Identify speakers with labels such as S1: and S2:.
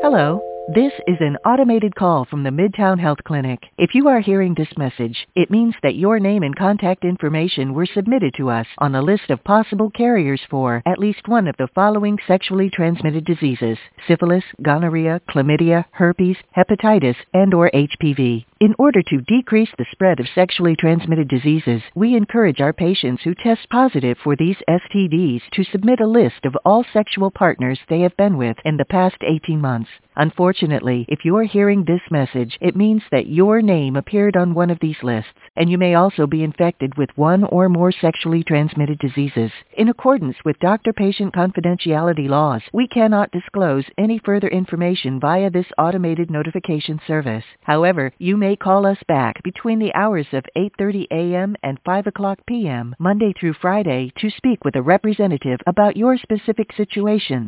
S1: Hello. This is an automated call from the Midtown Health Clinic. If you are hearing this message, it means that your name and contact information were submitted to us on a list of possible carriers for at least one of the following sexually transmitted diseases: syphilis, gonorrhea, chlamydia, herpes, hepatitis, and/or HPV. In order to decrease the spread of sexually transmitted diseases, we encourage our patients who test positive for these STDs to submit a list of all sexual partners they have been with in the past 18 months. Unfortunately, if you're hearing this message, it means that your name appeared on one of these lists, and you may also be infected with one or more sexually transmitted diseases. In accordance with doctor-patient confidentiality laws, we cannot disclose any further information via this automated notification service. However, you may call us back between the hours of 8:30 a.m. and 5 o'clock p.m., Monday through Friday, to speak with a representative about your specific situation.